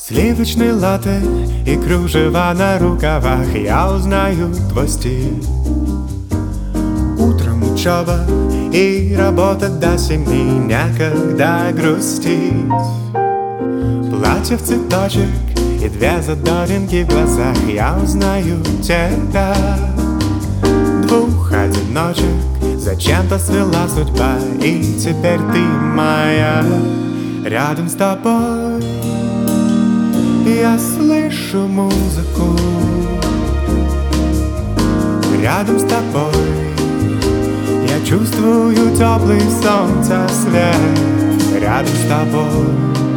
Сливочный латте и кружева на рукавах, я узнаю твой стиль. Утром учеба и работа до 7, некогда грустить. Платье в цветочек и 2 задоринки в глазах, я узнаю тебя. 2 одиночек зачем-то свела судьба, и теперь ты моя. Рядом с тобой я слышу музыку. Рядом с тобой я чувствую теплый солнца свет. Рядом с тобой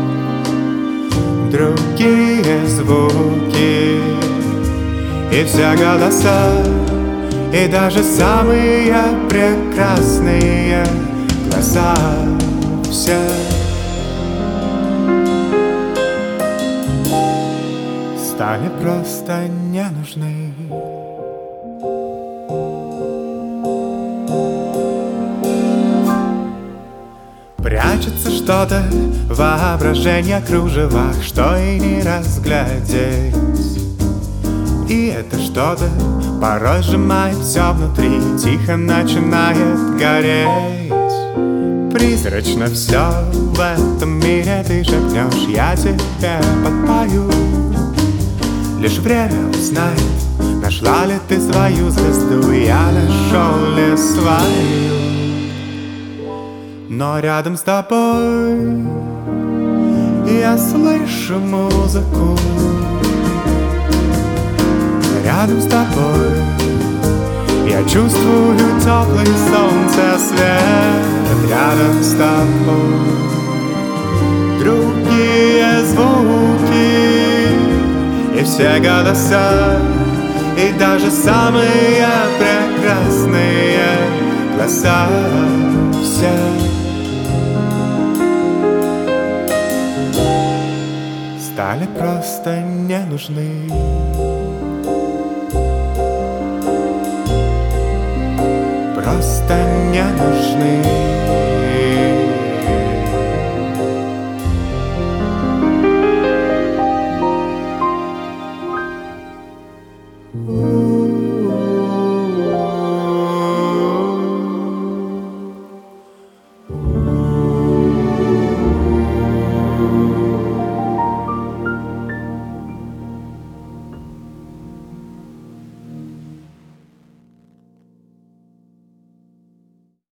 другие звуки, и все голоса, и даже самые прекрасные глаза. Все стали просто не нужны. Прячется что-то в воображении кружевах, что и не разглядеть. И это что-то порой сжимает все внутри, тихо начинает гореть. Призрачно все в этом мире, ты шепнешь, я тебе подпою. Лишь время узнает, нашла ли ты свою звезду, я нашел ли свою. Но рядом с тобой я слышу музыку. Рядом с тобой я чувствую теплый солнце свет. Рядом с тобой другие звуки, и все голоса, и даже самые прекрасные глаза. Все стали просто не нужны. Просто не нужны.